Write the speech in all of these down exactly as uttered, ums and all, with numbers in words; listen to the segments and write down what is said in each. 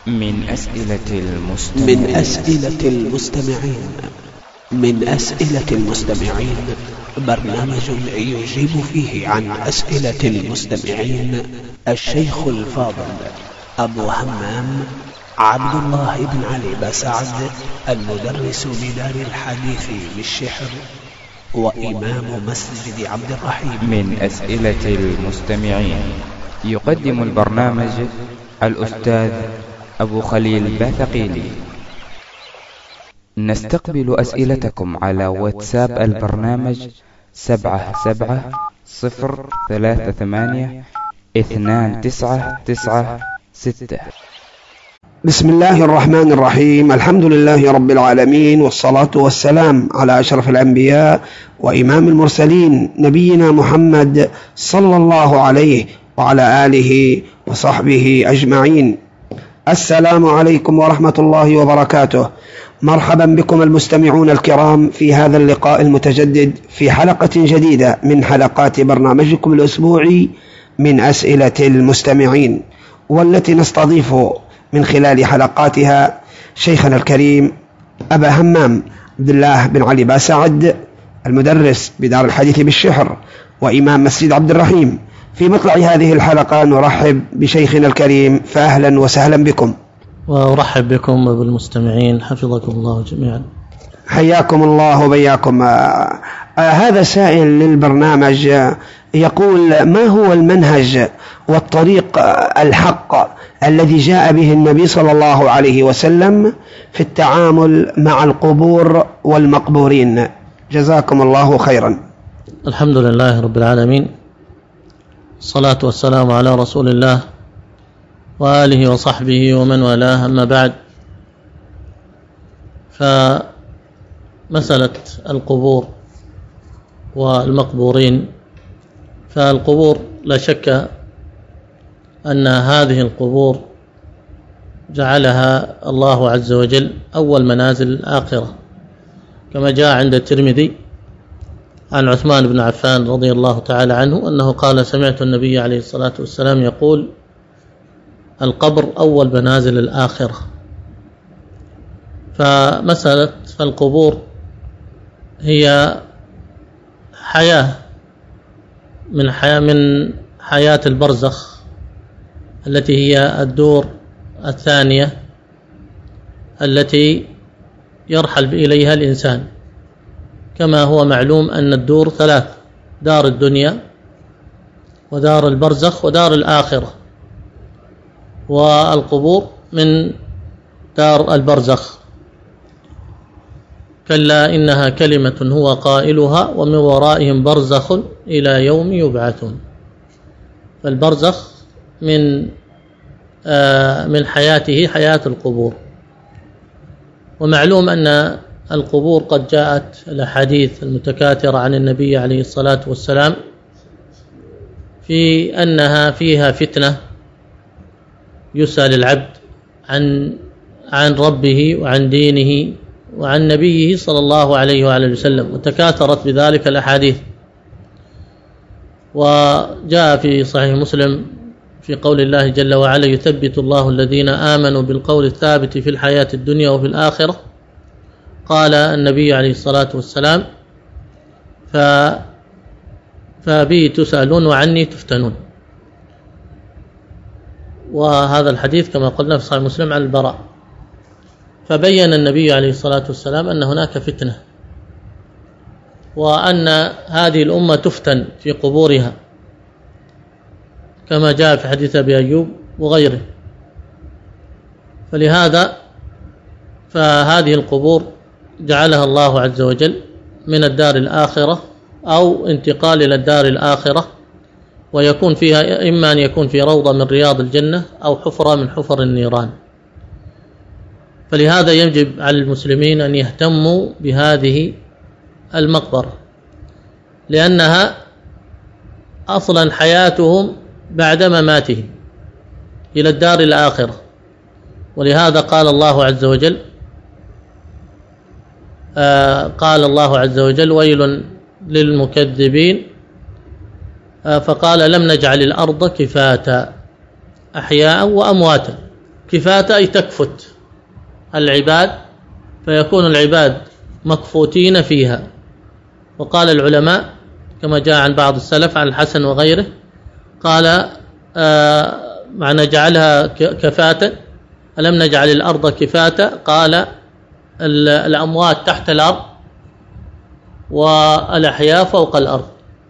من أسئلة المستمعين من أسئلة المستمعين من أسئلة المستمعين برنامج يجيب فيه عن أسئلة المستمعين الشيخ الفاضل أبو همام عبد الله بن علي بسعد، المدرس بدار الحديث بالشحر وإمام مسجد عبد الرحيم. من أسئلة المستمعين يقدم البرنامج الأستاذ أبو خليل باثقيلي. نستقبل أسئلتكم على واتساب البرنامج سبعة سبعة صفر ثلاثة ثمانية اثنان تسعة تسعة ستة. بسم الله الرحمن الرحيم. الحمد لله رب العالمين، والصلاة والسلام على أشرف الأنبياء وإمام المرسلين نبينا محمد صلى الله عليه وعلى آله وصحبه أجمعين. السلام عليكم ورحمة الله وبركاته. مرحبا بكم المستمعون الكرام في هذا اللقاء المتجدد في حلقة جديدة من حلقات برنامجكم الأسبوعي من أسئلة المستمعين، والتي نستضيف من خلال حلقاتها شيخنا الكريم أبا همام عبد الله بن علي بسعد، المدرس بدار الحديث بالشحر وإمام مسجد عبد الرحيم. في مطلع هذه الحلقة نرحب بشيخنا الكريم، فأهلا وسهلا بكم. وأرحب بكم وبالمستمعين، حفظكم الله جميعا. حياكم الله وبياكم. آه هذا سائل للبرنامج يقول: ما هو المنهج والطريق الحق الذي جاء به النبي صلى الله عليه وسلم في التعامل مع القبور والمقبورين؟ جزاكم الله خيرا. الحمد لله رب العالمين، الصلاة والسلام على رسول الله وآله وصحبه ومن والاه، أما بعد. فمسألة القبور والمقبورين، فالقبور لا شك أن هذه القبور جعلها الله عز وجل أول منازل الآخرة، كما جاء عند الترمذي عن عثمان بن عفان رضي الله تعالى عنه أنه قال: سمعت النبي عليه الصلاة والسلام يقول: القبر أول منازل الآخرة. فمسألة القبور هي حياة من حياة من حياة البرزخ، التي هي الدور الثانية التي يرحل إليها الإنسان. كما هو معلوم أن الدور ثلاث: دار الدنيا ودار البرزخ ودار الآخرة، والقبور من دار البرزخ. كلا إنها كلمة هو قائلها ومن ورائهم برزخ إلى يوم يبعثون. فالبرزخ من آه من حياته حياة القبور. ومعلوم أن القبور قد جاءت الأحاديث المتكاثرة عن النبي عليه الصلاة والسلام في أنها فيها فتنة، يسأل العبد عن عن ربه وعن دينه وعن نبيه صلى الله عليه وعلى وسلم، وتكاثرت بذلك الأحاديث. وجاء في صحيح مسلم في قول الله جل وعلا: يثبت الله الذين آمنوا بالقول الثابت في الحياة الدنيا وفي الآخرة. قال النبي عليه الصلاة والسلام: ف فبي تسألون وعني تفتنون. وهذا الحديث كما قلنا في صحيح مسلم عن البراء. فبين النبي عليه الصلاة والسلام أن هناك فتنة، وأن هذه الأمة تفتن في قبورها، كما جاء في حديث أبي أيوب وغيره. فلهذا فهذه القبور جعلها الله عز وجل من الدار الآخرة، أو انتقال إلى الدار الآخرة، ويكون فيها إما أن يكون في روضة من رياض الجنة أو حفرة من حفر النيران. فلهذا يجب على المسلمين أن يهتموا بهذه المقبرة، لأنها أصلا حياتهم بعد مماتهم إلى الدار الآخرة. ولهذا قال الله عز وجل آه قال الله عز وجل: ويل للمكذبين. آه فقال: لم نجعل الأرض كفاتا أحياء وأمواتا. كفاتة أي تكفت العباد، فيكون العباد مكفوتين فيها. وقال العلماء كما جاء عن بعض السلف عن الحسن وغيره قال آه معنى نجعلها كفاة، ألم نجعل الأرض كفاة؟ قال الأموات تحت الأرض والأحياء فوق الأرض.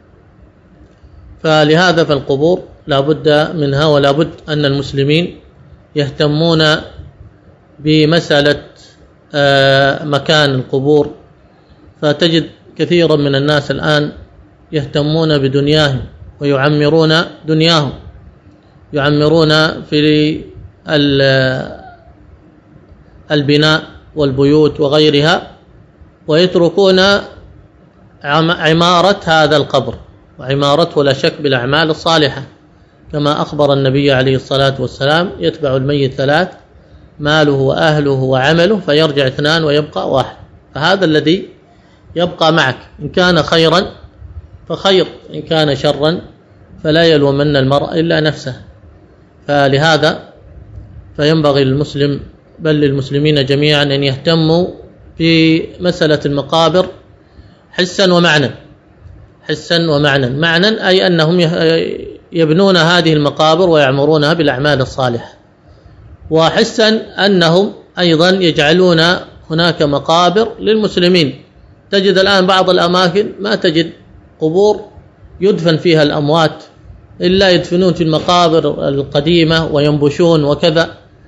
فلهذا فالقبور لا بد منها، ولا بد أن المسلمين يهتمون بمسألة مكان القبور. فتجد كثيرا من الناس الآن يهتمون بدنياهم ويعمرون دنياهم، يعمرون في البناء والبيوت وغيرها، ويتركون عمارة هذا القبر، وعمارته لا شك بالأعمال الصالحة، كما أخبر النبي عليه الصلاة والسلام: يتبع الميت ثلاث: ماله وأهله وعمله، فيرجع اثنان ويبقى واحد. فهذا الذي يبقى معك، إن كان خيرا فخير، إن كان شرا فلا يلومن المرء إلا نفسه. فلهذا فينبغي للمسلم بل للمسلمين جميعا أن يهتموا بمسألة المقابر حسا ومعنى. حسا ومعنى، معنى أي أنهم يبنون هذه المقابر ويعمرونها بالأعمال الصالحة، وحسا أنهم أيضا يجعلون هناك مقابر للمسلمين. تجد الآن بعض الأماكن ما تجد قبور يدفن فيها الأموات، إلا يدفنون في المقابر القديمة وينبشون وكذا،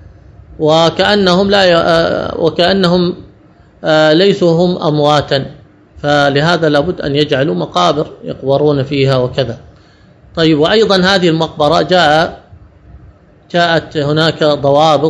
وكأنهم لا وكأنهم ليسوا هم أمواتا. فلهذا لابد أن يجعلوا مقابر يقبرون فيها وكذا. طيب، وأيضا هذه المقبرة جاء جاءت هناك ضوابط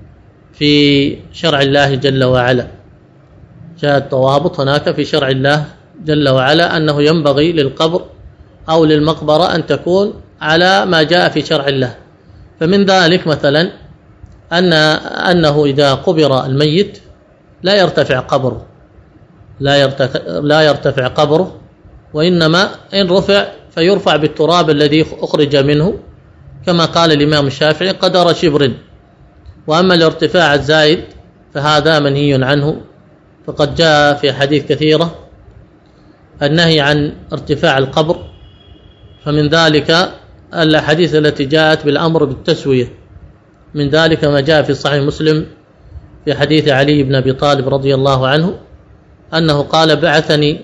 في شرع الله جل وعلا، جاءت ضوابط هناك في شرع الله جل وعلا أنه ينبغي للقبر أو للمقبرة أن تكون على ما جاء في شرع الله. فمن ذلك مثلا أن أنه إذا قبر الميت لا يرتفع قبره، لا يرتفع, لا يرتفع قبره، وإنما إن رفع فيرفع بالتراب الذي أخرج منه، كما قال الإمام الشافعي: قدر شبر. وأما الارتفاع الزائد فهذا منهي عنه، فقد جاء في حديث كثيرة النهي عن ارتفاع القبر. فمن ذلك الأحاديث التي جاءت بالأمر بالتسوية، من ذلك ما جاء في صحيح مسلم في حديث علي بن أبي طالب رضي الله عنه أنه قال: بعثني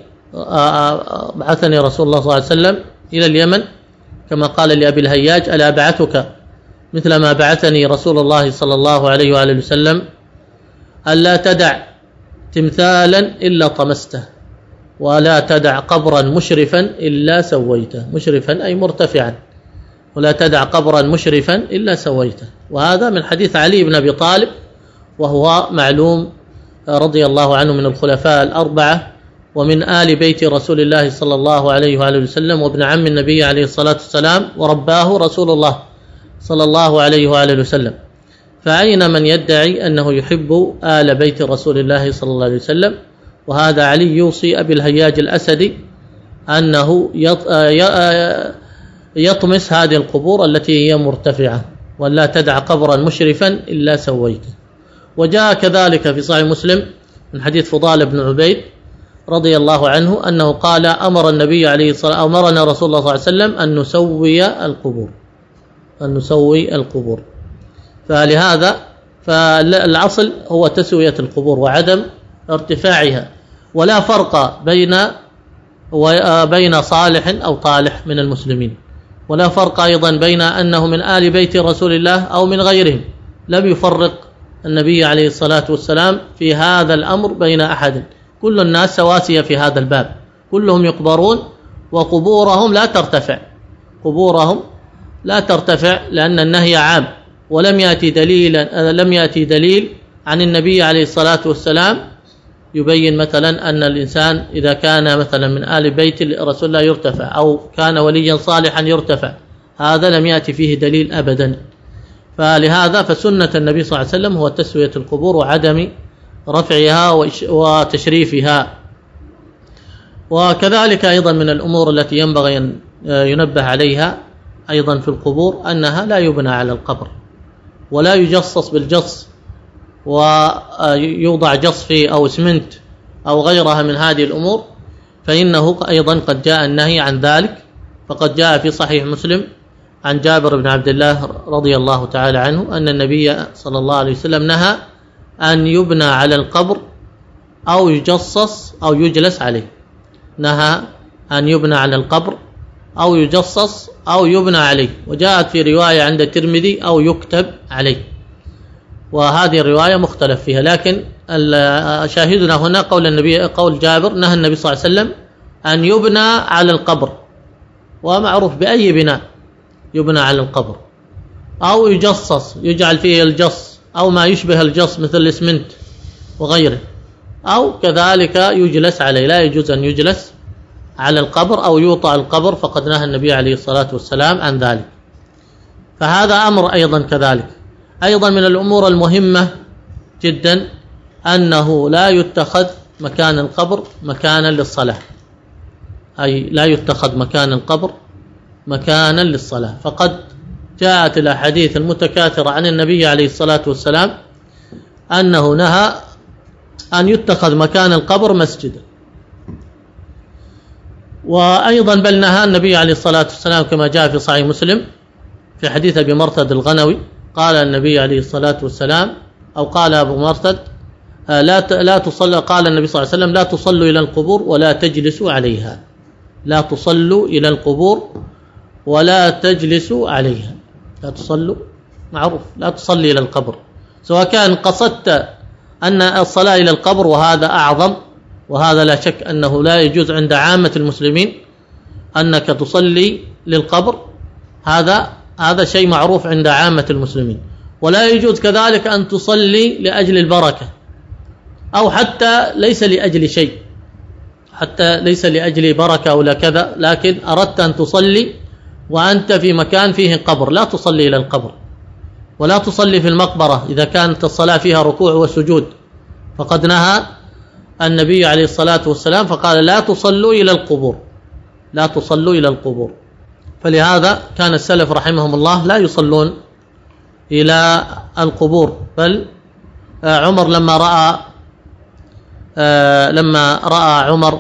بعثني رسول الله صلى الله عليه وسلم إلى اليمن، كما قال لأبي الهياج: ألا أبعثك مثل ما بعثني رسول الله صلى الله عليه وآله وسلم، ألا تدع تمثالا إلا طمسته، ولا تدع قبرا مشرفا إلا سويته. مشرفا أي مرتفعا، ولا تدع قبرا مشرفا إلا سويته. وهذا من حديث علي بن أبي طالب، وهو معلوم رضي الله عنه من الخلفاء الأربعة، ومن آل بيت رسول الله صلى الله عليه وآله وسلم، وابن عم النبي عليه الصلاة والسلام، ورباه رسول الله صلى الله عليه وآله وسلم. فأين من يدعي أنه يحب آل بيت رسول الله صلى الله عليه وسلم؟ وهذا علي يوصي أبي الهياج الأسدي أنه يطمس هذه القبور التي هي مرتفعة، ولا تدع قبرا مشرفا إلا سويته. وجاء كذلك في صحيح مسلم من حديث فضال بن عبيد رضي الله عنه أنه قال: أمر النبي عليه الصلاة أمرنا رسول الله صلى الله عليه وسلم أن نسوي القبور، أن نسوي القبور. فلهذا فالأصل هو تسوية القبور وعدم ارتفاعها، ولا فرق بين وبين صالح أو طالح من المسلمين، ولا فرق أيضا بين أنه من آل بيت رسول الله أو من غيرهم. لم يفرق النبي عليه الصلاة والسلام في هذا الأمر بين أحد، كل الناس سواسية في هذا الباب، كلهم يقبرون، وقبورهم لا ترتفع، قبورهم لا ترتفع، لأن النهي عام، ولم يأتي دليل لم يأتي دليل عن النبي عليه الصلاة والسلام يبين مثلا أن الإنسان إذا كان مثلا من آل بيت رسول الله يرتفع، أو كان وليا صالحا يرتفع، هذا لم يأتي فيه دليل أبدا. فلهذا فسنة النبي صلى الله عليه وسلم هو تسوية القبور وعدم رفعها وتشريفها. وكذلك أيضا من الأمور التي ينبغي أن ينبه عليها أيضا في القبور أنها لا يبنى على القبر، ولا يجصص بالجص ويوضع جص فيه أو اسمنت أو غيرها من هذه الأمور، فإنه أيضا قد جاء النهي عن ذلك. فقد جاء في صحيح مسلم عن جابر بن عبد الله رضي الله تعالى عنه أن النبي صلى الله عليه وسلم نهى أن يبنى على القبر أو يجصص أو يجلس عليه. نهى أن يبنى على القبر أو يجصص أو يبنى عليه، وجاءت في رواية عند الترمذي أو يكتب عليه، وهذه الرواية مختلف فيها. لكن شاهدنا هنا قول النبي قول جابر نهى النبي صلى الله عليه وسلم أن يبنى على القبر، ومعروف بأي بناء يبنى على القبر، أو يجصص يجعل فيه الجص أو ما يشبه الجص مثل الإسمنت وغيره، أو كذلك يجلس عليه. لا يجوز أن يجلس على القبر أو يوطأ القبر، فقد نهى النبي عليه الصلاة والسلام عن ذلك. فهذا أمر أيضا كذلك. أيضا من الأمور المهمة جدا أنه لا يتخذ مكان القبر مكانا للصلاة، أي لا يتخذ مكان القبر مكانا للصلاة. فقد جاءت الأحاديث المتكاثرة عن النبي عليه الصلاة والسلام أنه نهى أن يتخذ مكان القبر مسجدا. وأيضا بل نهى النبي عليه الصلاة والسلام كما جاء في صحيح مسلم في حديث أبي مرثد الغنوي، قال النبي عليه الصلاة والسلام أو قال أبو مرثد لا لا تصلى قال النبي صلى الله عليه وسلم لا تصلوا إلى القبور ولا تجلسوا عليها. لا تصلوا إلى القبور ولا تجلسوا عليها. لا تصلوا، معروف، لا تصلي إلى القبر، سواء كان قصدت أن الصلاة إلى القبر وهذا أعظم، وهذا لا شك أنه لا يجوز عند عامة المسلمين أنك تصلي للقبر، هذا هذا شيء معروف عند عامة المسلمين. ولا يجوز كذلك أن تصلي لأجل البركة، أو حتى ليس لأجل شيء، حتى ليس لأجل بركة ولا كذا، لكن أردت أن تصلي وأنت في مكان فيه قبر، لا تصلي إلى القبر. ولا تصلي في المقبرة إذا كانت الصلاة فيها ركوع وسجود، فقد نهى النبي عليه الصلاة والسلام فقال لا تصلوا إلى القبور، لا تصلوا إلى القبور. فلهذا كان السلف رحمهم الله لا يصلون إلى القبور. بل عمر لما رأى لما رأى عمر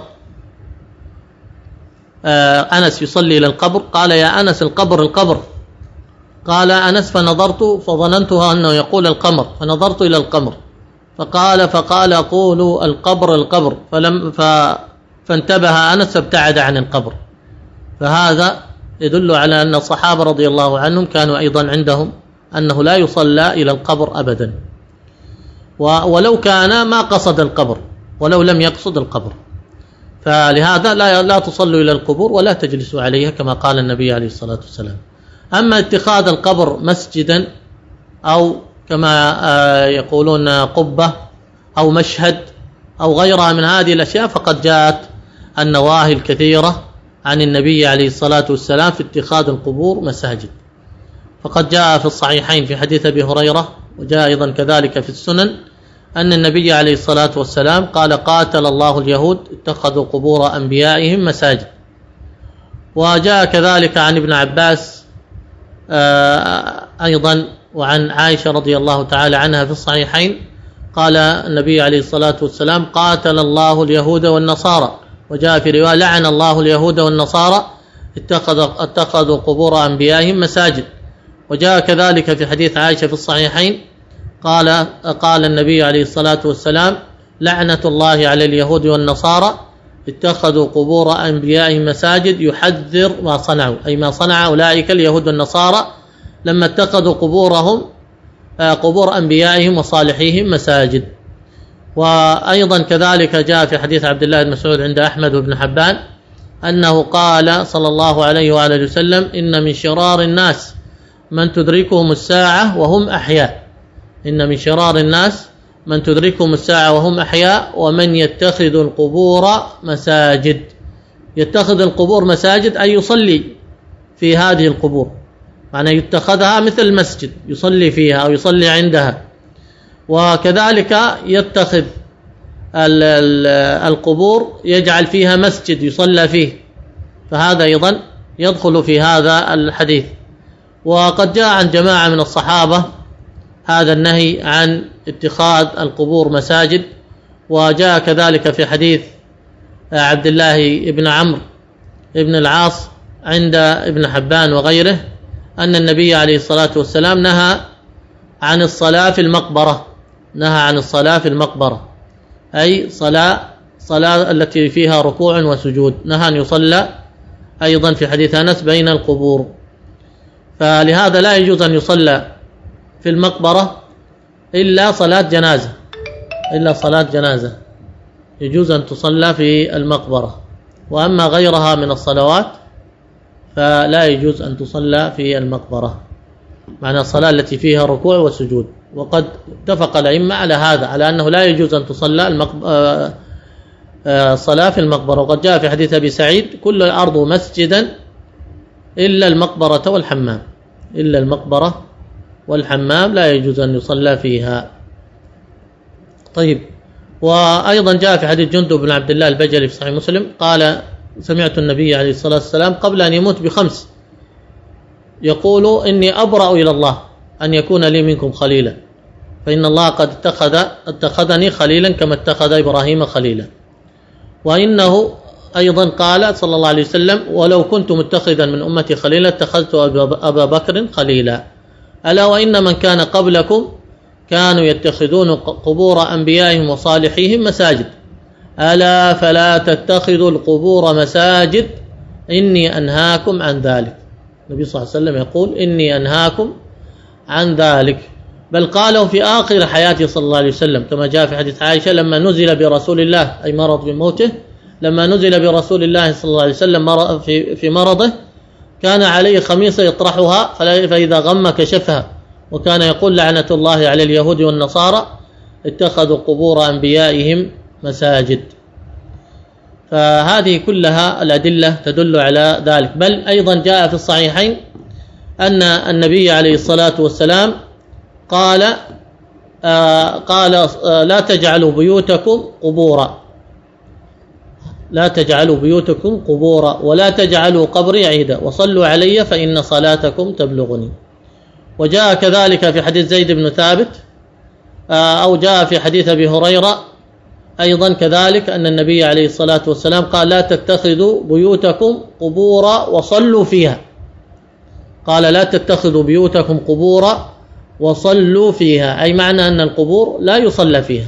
أنس يصلي إلى القبر قال يا أنس القبر القبر، قال أنس فنظرت فظننتها أنه يقول القمر، فنظرت إلى القمر فقال فقال قولوا القبر القبر، فلم ف فانتبه أنس فابتعد عن القبر. فهذا يدل على أن الصحابة رضي الله عنهم كانوا أيضا عندهم أنه لا يصلى إلى القبر أبدا، ولو كان ما قصد القبر، ولو لم يقصد القبر. فلهذا لا لا تصلوا إلى القبور ولا تجلسوا عليها كما قال النبي عليه الصلاة والسلام. أما اتخاذ القبر مسجدا أو كما يقولون قبة أو مشهد أو غيرها من هذه الأشياء، فقد جاءت النواهي الكثيرة عن النبي عليه الصلاة والسلام في اتخاذ القبور مساجد. فقد جاء في الصحيحين في حديث أبي هريرة، وجاء أيضا كذلك في السنن، أن النبي عليه الصلاة والسلام قال قاتل الله اليهود اتخذوا قبور أنبيائهم مساجد. وجاء كذلك عن ابن عباس أيضا وعن عائشة رضي الله تعالى عنها في الصحيحين قال النبي عليه الصلاة والسلام قاتل الله اليهود والنصارى، وجاء في رواية لعن الله اليهود والنصارى اتخذوا قبور أنبيائهم مساجد. وجاء كذلك في حديث عائشة في الصحيحين قال قال النبي عليه الصلاة والسلام لعنة الله على اليهود والنصارى اتخذوا قبور أنبيائهم مساجد، يحذر ما صنعوا، أي ما صنع أولئك اليهود والنصارى لما اتخذوا قبورهم قبور أنبيائهم وصالحيهم مساجد. وأيضا كذلك جاء في حديث عبد الله بن مسعود عند أحمد وابن حبان أنه قال صلى الله عليه وآله وسلم إن من شرار الناس من تدركهم الساعة وهم أحياء، إن من شرار الناس من تدركهم الساعة وهم أحياء ومن يتخذ القبور مساجد. يتخذ القبور مساجد أي يصلي في هذه القبور، معنى يتخذها مثل المسجد يصلي فيها أو يصلي عندها. وكذلك يتخذ القبور يجعل فيها مسجد يصلى فيه، فهذا أيضا يدخل في هذا الحديث. وقد جاء عن جماعة من الصحابة هذا النهي عن اتخاذ القبور مساجد. وجاء كذلك في حديث عبد الله بن عمرو بن العاص عند ابن حبان وغيره أن النبي عليه الصلاة والسلام نهى عن الصلاة في المقبرة، نهى عن الصلاة في المقبرة، أي صلاة صلاة التي فيها ركوع وسجود، نهى أن يصلى أيضا في حديث أنس بين القبور. فلهذا لا يجوز أن يصلى في المقبرة إلا صلاة جنازة، إلا صلاة جنازة يجوز أن تصلى في المقبرة، وأما غيرها من الصلوات فلا يجوز أن تصلى في المقبرة، معنى الصلاة التي فيها ركوع وسجود. وقد اتفق الأئمة على هذا، على أنه لا يجوز أن تصلى المقبرة الصلاة في المقبرة. وقد جاء في حديث أبي سعيد: كل الأرض مسجدا إلا المقبرة والحمام، إلا المقبرة والحمام لا يجوز أن يصلى فيها. طيب، وأيضا جاء في حديث جندب بن عبد الله البجلي في صحيح مسلم قال: سمعت النبي عليه الصلاة والسلام قبل أن يموت بخمس يقول: إني أبرأ إلى الله أن يكون لي منكم خليلا، فإن الله قد اتخذ اتخذني خليلا كما اتخذ إبراهيم خليلا. وإنه أيضا قال صلى الله عليه وسلم: ولو كنت متخذا من أمتي خليلا اتخذت أبا بكر خليلا. ألا وإن من كان قبلكم كانوا يتخذون قبور أنبيائهم وصالحيهم مساجد، ألا فلا تتخذوا القبور مساجد إني أنهاكم عن ذلك. النبي صلى الله عليه وسلم يقول: إني أنهاكم عن ذلك. بل قالوا في آخر حياته صلى الله عليه وسلم كما جاء في حديث عائشة لما نزل برسول الله، أي مرض بموته، لما نزل برسول الله صلى الله عليه وسلم في مرضه كان عليه خميصة يطرحها فإذا غم كشفها، وكان يقول: لعنة الله على اليهود والنصارى اتخذوا قبور أنبيائهم مساجد. فهذه كلها الأدلة تدل على ذلك. بل أيضا جاء في الصحيحين أن النبي عليه الصلاة والسلام قال آه قال آه لا تجعلوا بيوتكم قبورا، لا تجعلوا بيوتكم قبورا ولا تجعلوا قبري عيدا وصلوا علي فإن صلاتكم تبلغني. وجاء كذلك في حديث زيد بن ثابت آه أو جاء في حديث أبي هريرة أيضا كذلك أن النبي عليه الصلاة والسلام قال: لا تتخذوا بيوتكم قبورا وصلوا فيها. قال: لا تتخذوا بيوتكم قبورا وصلوا فيها، أي معنى أن القبور لا يصلى فيها.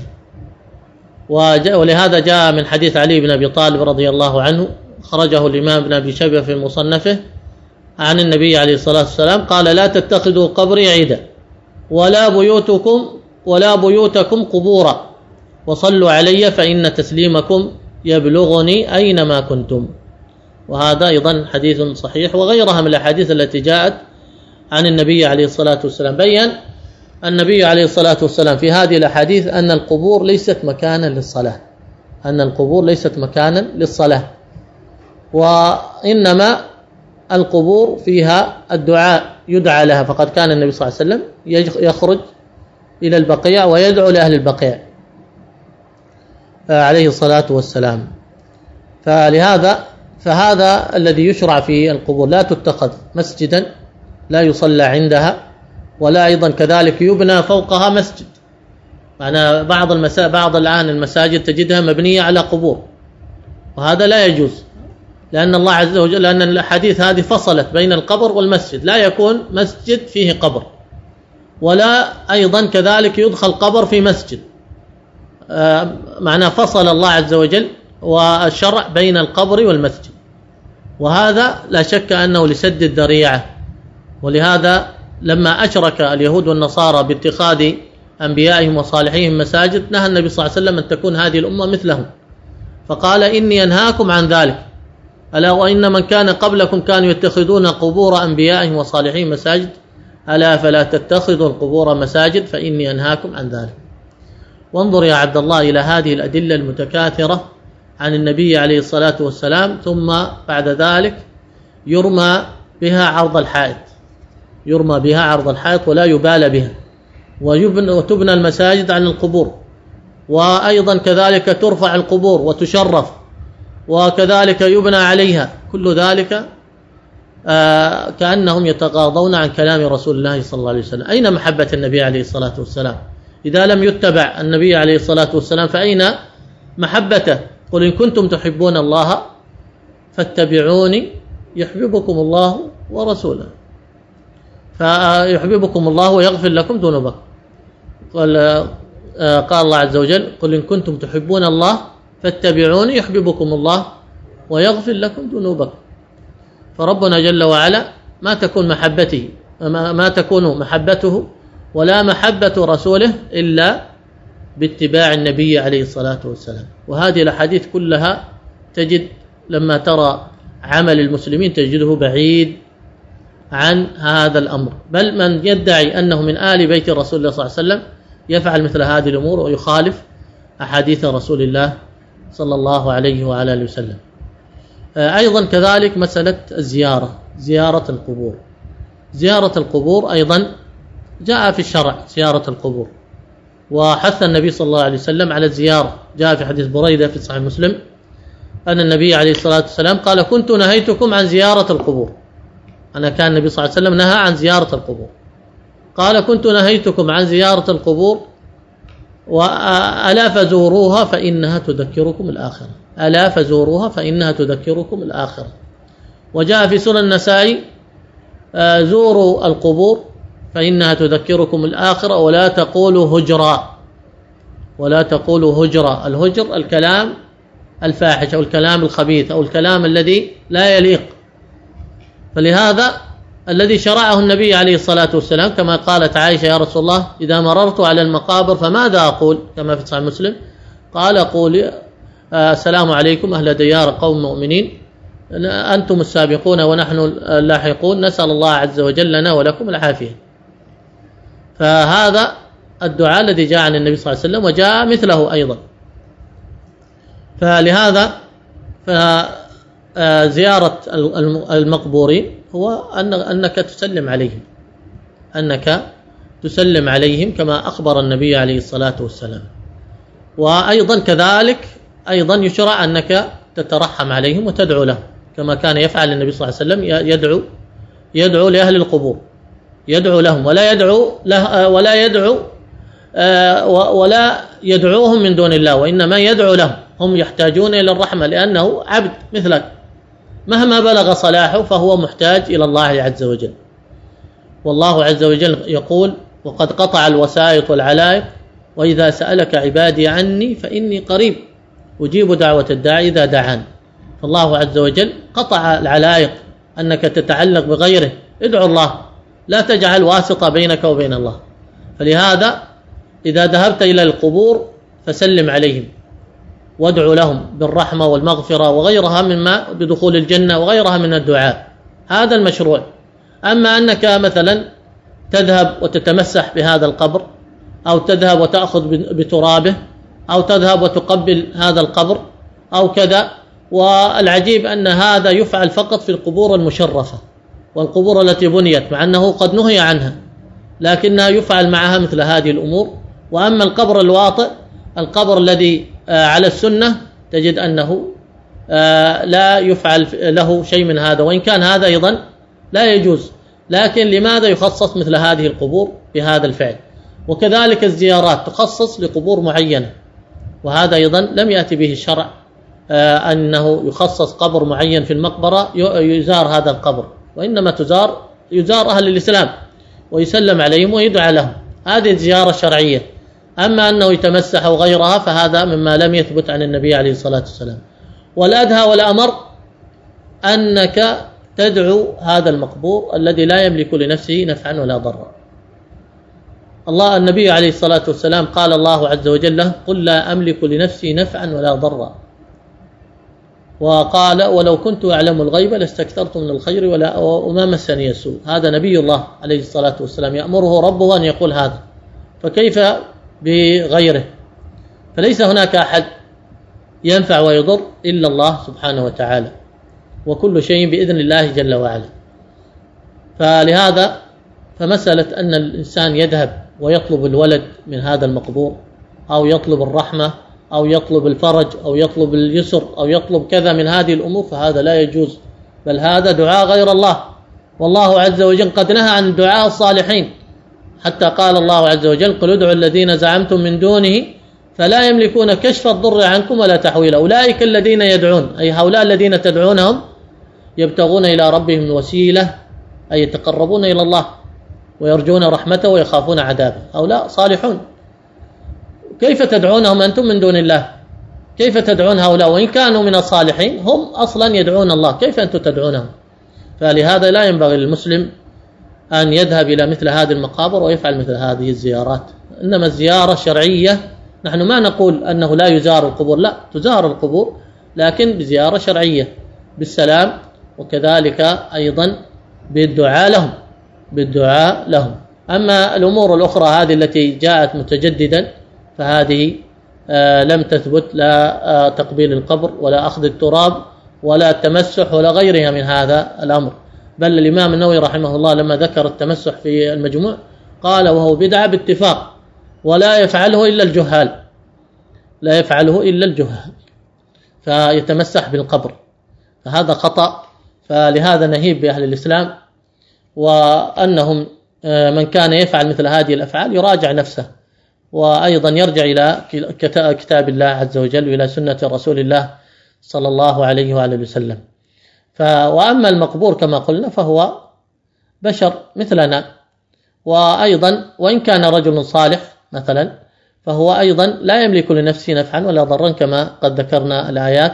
ولهذا جاء من حديث علي بن أبي طالب رضي الله عنه خرجه الإمام ابن أبي شيبة في مصنفه عن النبي عليه الصلاة والسلام قال: لا تتخذوا قبري عيدا ولا بيوتكم ولا بيوتكم قبورا وصلوا علي فإن تسليمكم يبلغني أينما كنتم. وهذا أيضا حديث صحيح، وغيرها من الأحاديث التي جاءت عن النبي عليه الصلاة والسلام. بيّن النبي عليه الصلاة والسلام في هذه الأحاديث أن القبور ليست مكانا للصلاة، أن القبور ليست مكانا للصلاة، وإنما القبور فيها الدعاء يدعى لها. فقد كان النبي صلى الله عليه وسلم يخرج إلى البقيع ويدعو لأهل البقيع عليه الصلاة والسلام. فلهذا فهذا الذي يشرع في القبور، لا تتخذ مسجدا لا يصلى عندها، ولا أيضا كذلك يبنى فوقها مسجد. معنى بعض المسا... بعض الآن المساجد تجدها مبنية على قبور، وهذا لا يجوز، لأن الله عز وجل لأن الحديث هذه فصلت بين القبر والمسجد، لا يكون مسجد فيه قبر، ولا أيضا كذلك يدخل قبر في مسجد. آه معنى فصل الله عز وجل والشرع بين القبر والمسجد، وهذا لا شك أنه لسد الذريعة. ولهذا لما أشرك اليهود والنصارى باتخاذ أنبيائهم وصالحيهم مساجد نهى النبي صلى الله عليه وسلم أن تكون هذه الأمة مثلهم، فقال: إني أنهاكم عن ذلك، ألا وإن من كان قبلكم كانوا يتخذون قبور أنبيائهم وصالحيهم مساجد، ألا فلا تتخذوا القبور مساجد فإني أنهاكم عن ذلك. وانظر يا عبد الله إلى هذه الأدلة المتكاثرة عن النبي عليه الصلاة والسلام، ثم بعد ذلك يرمى بها عرض الحائط، يرمى بها عرض الحائط ولا يبال بها، وتبنى المساجد عن القبور، وأيضا كذلك ترفع القبور وتشرف، وكذلك يبنى عليها. كل ذلك آه كأنهم يتغاضون عن كلام رسول الله صلى الله عليه وسلم. أين محبة النبي عليه الصلاة والسلام؟ إذا لم يتبع النبي عليه الصلاة والسلام فأين محبته؟ قل إن كنتم تحبون الله فاتبعوني يحببكم الله ورسوله، فيحببكم الله ويغفر لكم ذنوبكم. قال, قال الله عز وجل قل إن كنتم تحبون الله فاتبعوني يحببكم الله ويغفر لكم ذنوبكم. فربنا جل وعلا ما تكون محبته ما, ما تكون محبته ولا محبة رسوله إلا باتباع النبي عليه الصلاة والسلام. وهذه الأحاديث كلها تجد لما ترى عمل المسلمين تجده بعيد عن هذا الأمر، بل من يدعي أنه من آل بيت رسول الله صلى الله عليه وسلم يفعل مثل هذه الأمور ويخالف أحاديث رسول الله صلى الله عليه وعلى آله وسلم. أيضا كذلك مسألة الزيارة، زيارة القبور. زيارة القبور أيضا جاء في الشرع زيارة القبور، وحث النبي صلى الله عليه وسلم على الزيارة. جاء في حديث بريدة في صحيح مسلم أن النبي عليه الصلاة والسلام قال كنت نهيتكم عن زيارة القبور. أنا كان النبي صلى الله عليه وسلم نهى عن زيارة القبور، قال كنت نهيتكم عن زيارة القبور وألا فزوروها فإنها تذكركم الآخرة، ألا فزوروها فإنها تذكركم الآخرة. وجاء في سنن النسائي زوروا القبور فإنها تذكركم الآخرة ولا تقولوا هجرا، ولا تقولوا هجرا. الهجر الكلام الفاحش أو الكلام الخبيث أو الكلام الذي لا يليق. فلهذا الذي شرعه النبي عليه الصلاة والسلام كما قالت عائشة يا رسول الله إذا مررت على المقابر فماذا أقول؟ كما في صحيح مسلم قال قولي السلام عليكم أهل ديار قوم مؤمنين أنتم السابقون ونحن اللاحقون نسأل الله عز وجل لنا ولكم العافية. فهذا الدعاء الذي جاء عن النبي صلى الله عليه وسلم وجاء مثله أيضا. فلهذا فزيارة المقبورين هو أنك تسلم عليهم، أنك تسلم عليهم كما أخبر النبي عليه الصلاة والسلام. وأيضا كذلك أيضا يشرع أنك تترحم عليهم وتدعو لهم كما كان يفعل النبي صلى الله عليه وسلم، يدعو يدعو لأهل القبور، يدعو لهم ولا يدعو له ولا يدعو ولا يدعوهم من دون الله، وإنما يدعو لهم. هم يحتاجون إلى الرحمة لأنه عبد مثلك مهما بلغ صلاحه فهو محتاج إلى الله عز وجل. والله عز وجل يقول وقد قطع الوسائط والعلائق وإذا سألك عبادي عني فإني قريب أجيب دعوة الداعي إذا دعان. فالله عز وجل قطع العلائق أنك تتعلق بغيره، ادعو الله لا تجعل واسطة بينك وبين الله. فلهذا إذا ذهبت إلى القبور فسلم عليهم وادعو لهم بالرحمة والمغفرة وغيرها مما بدخول الجنة وغيرها من الدعاء، هذا المشروع. أما أنك مثلا تذهب وتتمسح بهذا القبر أو تذهب وتأخذ بترابه أو تذهب وتقبل هذا القبر أو كذا، والعجيب أن هذا يفعل فقط في القبور المشرفة والقبور التي بنيت، مع أنه قد نهي عنها لكنها يفعل معها مثل هذه الأمور. وأما القبر الواطئ القبر الذي على السنة تجد أنه لا يفعل له شيء من هذا، وإن كان هذا أيضا لا يجوز. لكن لماذا يخصص مثل هذه القبور بهذا الفعل؟ وكذلك الزيارات تخصص لقبور معينة، وهذا أيضا لم يأتي به الشرع أنه يخصص قبر معين في المقبرة يزار هذا القبر، وإنما تزار يزار أهل الإسلام ويسلم عليهم ويدعى لهم، هذه الزيارة الشرعية. أما أنه يتمسح وغيرها فهذا مما لم يثبت عن النبي عليه الصلاة والسلام. والأدهى والأمر أنك تدعو هذا المقبور الذي لا يملك لنفسه نفعا ولا ضرا. الله النبي عليه الصلاة والسلام قال الله عز وجل له قل لا أملك لنفسي نفعا ولا ضرا، وقال ولو كنت أعلم الغيب لاستكثرت من الخير ولا وما مسني السوء. هذا نبي الله عليه الصلاة والسلام يأمره ربه أن يقول هذا، فكيف بغيره؟ فليس هناك أحد ينفع ويضر إلا الله سبحانه وتعالى، وكل شيء بإذن الله جل وعلا. فلهذا فمسألة أن الإنسان يذهب ويطلب الولد من هذا المقبور أو يطلب الرحمة أو يطلب الفرج أو يطلب اليسر أو يطلب كذا من هذه الأمور فهذا لا يجوز، بل هذا دعاء غير الله. والله عز وجل قد نهى عن دعاء الصالحين، حتى قال الله عز وجل: قل ادعوا الذين زعمتم من دونه فلا يملكون كشف الضر عنكم ولا تحويلا، أولئك الذين يدعون، أي هؤلاء الذين تدعونهم يبتغون إلى ربهم الوسيلة، أي يتقربون إلى الله ويرجون رحمته ويخافون عذابه، هؤلاء صالحون. كيف تدعونهم أنتم من دون الله؟ كيف تدعون هؤلاء وإن كانوا من الصالحين؟ هم أصلا يدعون الله، كيف أنتم تدعونهم؟ فلهذا لا ينبغي للمسلم أن يذهب إلى مثل هذه المقابر ويفعل مثل هذه الزيارات. إنما الزيارة شرعية، نحن ما نقول أنه لا يزار القبور، لا، تزار القبور لكن بزيارة شرعية بالسلام، وكذلك أيضا بالدعاء لهم بالدعاء لهم. أما الأمور الأخرى هذه التي جاءت متجددا فهذه آه لم تثبت، لا آه تقبيل القبر ولا أخذ التراب ولا التمسح ولا غيرها من هذا الأمر. بل الإمام النووي رحمه الله لما ذكر التمسح في المجموع قال: وهو بدعة باتفاق، ولا يفعله إلا الجهال، لا يفعله إلا الجهال، فيتمسح بالقبر، فهذا خطأ. فلهذا نهيب بأهل الإسلام، وأنهم من كان يفعل مثل هذه الأفعال يراجع نفسه، وأيضا يرجع إلى كتاب الله عز وجل وإلى سنة رسول الله صلى الله عليه وآله وسلم. وأما المقبور كما قلنا فهو بشر مثلنا، وأيضا وإن كان رجل صالح مثلا فهو أيضا لا يملك لنفسه نفعا ولا ضرا كما قد ذكرنا الآيات.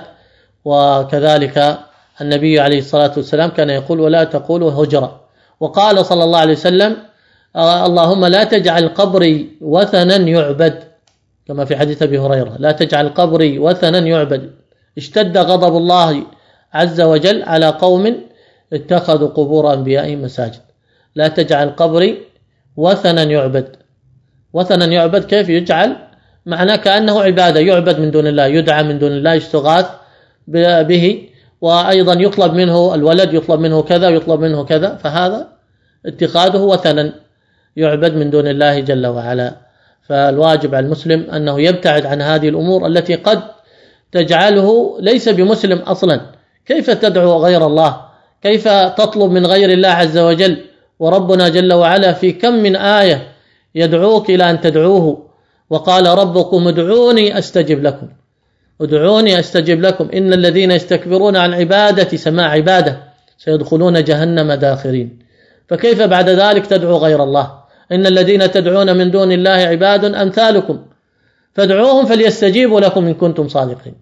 وكذلك النبي عليه الصلاة والسلام كان يقول: ولا تقولوا هجرة. وقال صلى الله عليه وسلم: اللهم لا تجعل قبري وثنا يعبد، كما في حديث أبي هريرة: لا تجعل قبري وثنا يعبد، اشتد غضب الله عز وجل على قوم اتخذوا قبور أنبيائهم مساجد. لا تجعل قبري وثنا يعبد. وثنا يعبد كيف يجعل؟ معناه كأنه عبادة، يعبد من دون الله، يدعى من دون الله، يستغاث به، وأيضا يطلب منه الولد، يطلب منه كذا، يطلب منه كذا، فهذا اتخاذه وثنا يعبد من دون الله جل وعلا. فالواجب على المسلم أنه يبتعد عن هذه الأمور التي قد تجعله ليس بمسلم أصلا. كيف تدعو غير الله؟ كيف تطلب من غير الله عز وجل؟ وربنا جل وعلا في كم من آية يدعوك إلى أن تدعوه، وقال: ربكم ادعوني أستجب لكم، ادعوني أستجب لكم، إن الذين يستكبرون عن عبادتي، سماع عبادة، سيدخلون جهنم داخرين. فكيف بعد ذلك تدعو غير الله؟ إن الذين تدعون من دون الله عباد أمثالكم فادعوهم فليستجيبوا لكم إن كنتم صادقين.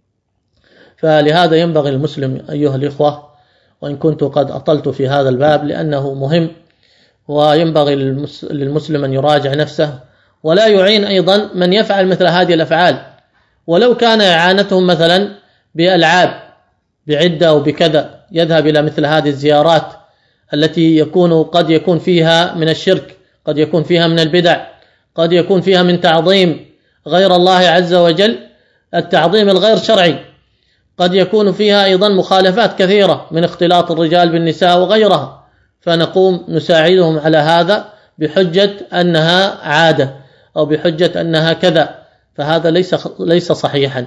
فلهذا ينبغي المسلم أيها الإخوة، وإن كنت قد أطلت في هذا الباب لأنه مهم، وينبغي للمسلم أن يراجع نفسه ولا يعين أيضا من يفعل مثل هذه الأفعال، ولو كان إعانتهم مثلا بألعاب بعدة أو بكذا، يذهب إلى مثل هذه الزيارات التي يكون قد يكون فيها من الشرك، قد يكون فيها من البدع، قد يكون فيها من تعظيم غير الله عز وجل، التعظيم الغير شرعي، قد يكون فيها أيضا مخالفات كثيرة من اختلاط الرجال بالنساء وغيرها، فنقوم نساعدهم على هذا بحجة أنها عادة أو بحجة أنها كذا، فهذا ليس ليس صحيحا.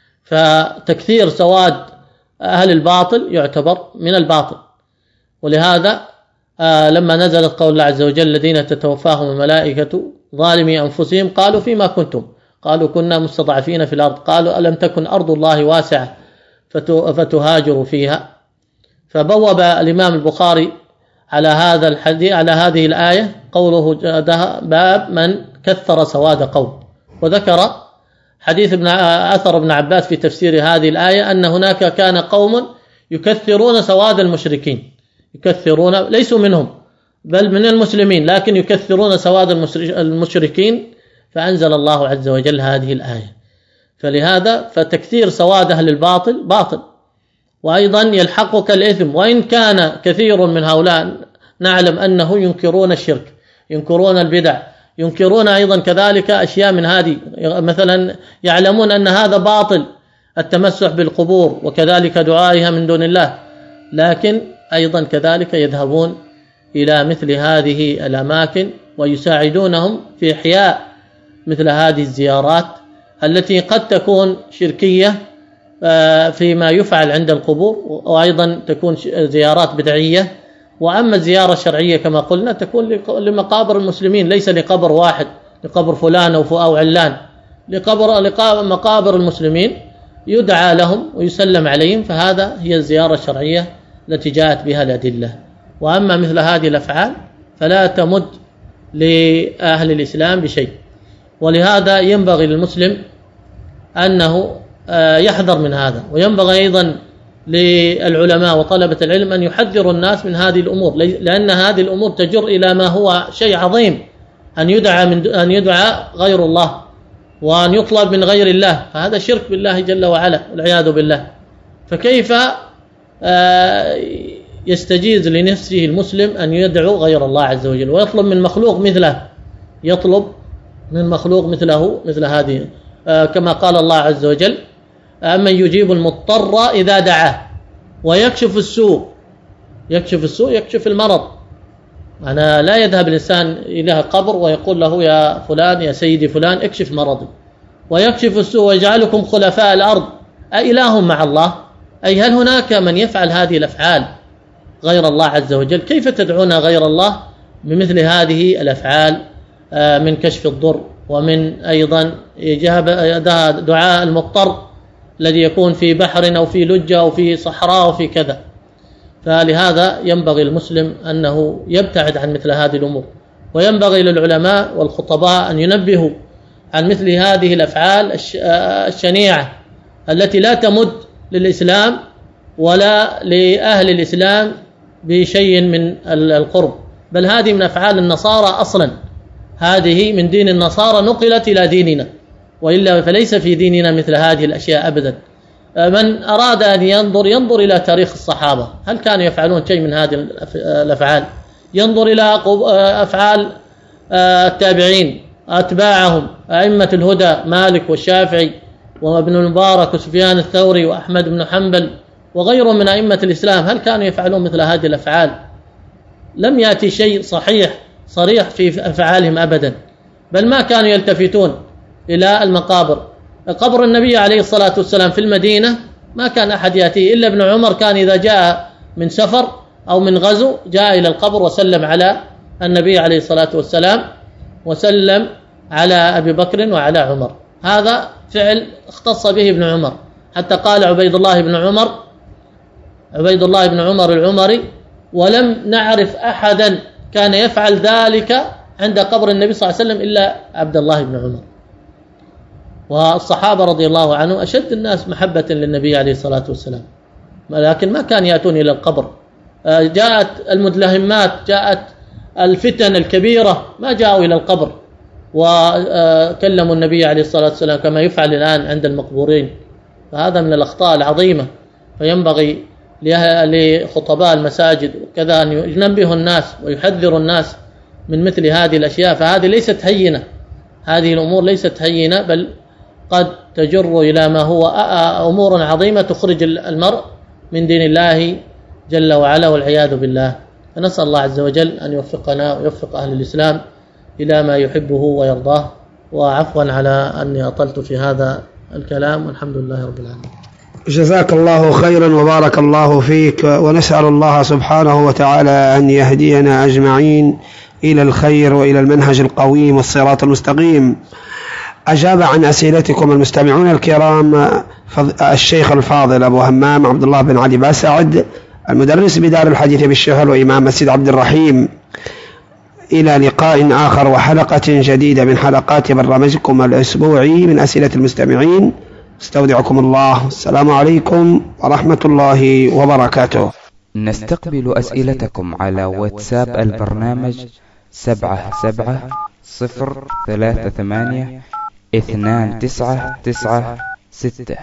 فتكثير سواد أهل الباطل يعتبر من الباطل. ولهذا آه لما نزلت قول الله عز وجل: الذين تتوفاهم الملائكة ظالمي أنفسهم قالوا فيما كنتم؟ قالوا كنا مستضعفين في الأرض. قالوا ألم تكن أرض الله واسعة فتهاجروا فيها. فبوب الإمام البخاري على هذا الحديث على هذه الآية قوله: باب من كثر سواد قوم. وذكر حديث ابن أثر ابن عباس في تفسير هذه الآية أن هناك كان قوم يكثرون سواد المشركين، يكثرون، ليسوا منهم بل من المسلمين، لكن يكثرون سواد المشركين، فأنزل الله عز وجل هذه الآية. فلهذا فتكثير سواد أهل الباطل باطل، وأيضا يلحقك الإثم، وإن كان كثير من هؤلاء نعلم أنه ينكرون الشرك، ينكرون البدع، ينكرون أيضا كذلك أشياء من هذه، مثلا يعلمون أن هذا باطل، التمسح بالقبور وكذلك دعائها من دون الله، لكن أيضا كذلك يذهبون إلى مثل هذه الأماكن ويساعدونهم في إحياء مثل هذه الزيارات التي قد تكون شركية فيما يفعل عند القبور، وأيضا تكون زيارات بدعية، وأما الزيارة الشرعية كما قلنا تكون لمقابر المسلمين، ليس لقبر واحد، لقبر فلان أو علان، لقبر مقابر المسلمين يدعى لهم ويسلم عليهم، فهذا هي الزيارة الشرعية التي جاءت بها الأدلة. وأما مثل هذه الأفعال فلا تمد لأهل الإسلام بشيء. ولهذا ينبغي للمسلم أنه يحذر من هذا، وينبغي أيضا للعلماء وطلبة العلم أن يحذروا الناس من هذه الأمور، لأن هذه الأمور تجر إلى ما هو شيء عظيم، أن يدعى من أن يدعى غير الله وأن يطلب من غير الله، فهذا شرك بالله جل وعلا والعياذ بالله. فكيف يستجيز لنفسه المسلم أن يدعو غير الله عز وجل ويطلب من مخلوق مثله، يطلب من مخلوق مثله مثل هذه، كما قال الله عز وجل: أمن يجيب المضطر إذا دعاه ويكشف السوء. يكشف السوء يكشف المرض. أنا لا يذهب الإنسان إلى قبر ويقول له: يا فلان يا سيدي فلان اكشف مرضي. ويكشف السوء ويجعلكم خلفاء الأرض أإله مع الله؟ أي هل هناك من يفعل هذه الأفعال غير الله عز وجل؟ كيف تدعون غير الله بمثل هذه الأفعال من كشف الضر، ومن أيضا إجابة دعاء المضطر الذي يكون في بحر أو في لجة أو في صحراء أو في كذا. فلهذا ينبغي المسلم أنه يبتعد عن مثل هذه الأمور، وينبغي للعلماء والخطباء أن ينبهوا عن مثل هذه الأفعال الشنيعة التي لا تمد للإسلام ولا لأهل الإسلام بشيء من القرب، بل هذه من أفعال النصارى أصلا، هذه من دين النصارى نقلت إلى ديننا، وإلا فليس في ديننا مثل هذه الأشياء أبدا. من أراد أن ينظر ينظر إلى تاريخ الصحابة، هل كانوا يفعلون شيء من هذه الأفعال؟ ينظر إلى أفعال التابعين أتباعهم أئمة الهدى مالك والشافعي وابن المبارك وسفيان الثوري وأحمد بن حنبل وغيرهم من أئمة الإسلام، هل كانوا يفعلون مثل هذه الأفعال؟ لم يأتي شيء صحيح صريح في أفعالهم أبدا، بل ما كانوا يلتفتون إلى المقابر. قبر النبي عليه الصلاة والسلام في المدينة ما كان أحد يأتيه إلا ابن عمر، كان إذا جاء من سفر أو من غزو جاء إلى القبر وسلم على النبي عليه الصلاة والسلام وسلم على أبي بكر وعلى عمر. هذا فعل اختص به ابن عمر، حتى قال عبيد الله بن عمر عبيد الله بن عمر العمري: ولم نعرف أحدا كان يفعل ذلك عند قبر النبي صلى الله عليه وسلم إلا عبد الله بن عمر. والصحابة رضي الله عنهم أشد الناس محبة للنبي عليه الصلاة والسلام، لكن ما كان يأتون إلى القبر. جاءت المدلهمات، جاءت الفتن الكبيرة، ما جاءوا إلى القبر وكلموا النبي عليه الصلاة والسلام كما يفعل الآن عند المقبورين. فهذا من الأخطاء العظيمة، فينبغي لخطباء المساجد وكذا أن ينبهوا الناس ويحذروا الناس من مثل هذه الأشياء، فهذه ليست هينة، هذه الأمور ليست هينة، بل قد تجر إلى ما هو أمور عظيمة تخرج المرء من دين الله جل وعلا والعياذ بالله. فنسأل الله عز وجل أن يوفقنا ويوفق أهل الإسلام إلى ما يحبه ويرضاه. وعفوا على أني أطلت في هذا الكلام، والحمد لله رب العالمين. جزاك الله خيرا وبارك الله فيك، ونسأل الله سبحانه وتعالى أن يهدينا أجمعين إلى الخير وإلى المنهج القويم والصراط المستقيم. أجاب عن أسئلتكم المستمعون الكرام الشيخ الفاضل أبو همام عبد الله بن علي باسعد، المدرس بدار الحديث بالشهر وإمام مسجد عبد الرحيم. إلى لقاء آخر وحلقة جديدة من حلقات برنامجكم الأسبوعي من أسئلة المستمعين. استودعكم الله، السلام عليكم ورحمة الله وبركاته. نستقبل أسئلتكم على واتساب البرنامج سبعة سبعة صفر ثلاثة ثمانية اثنان تسعة تسعة ستة.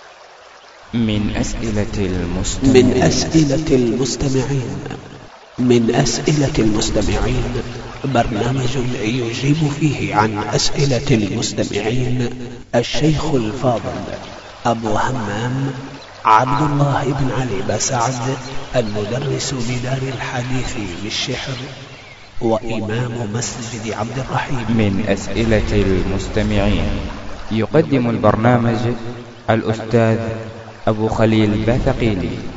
من أسئلة المستمعين من أسئلة المستمعين من أسئلة المستمعين برنامج يجيب فيه عن أسئلة المستمعين الشيخ الفاضل أبو همام عبد الله بن علي باسعد، المدرس بدار الحديث بالشحر وإمام مسجد عبد الرحيم. من أسئلة المستمعين يقدم البرنامج الأستاذ أبو خليل باثقيلي.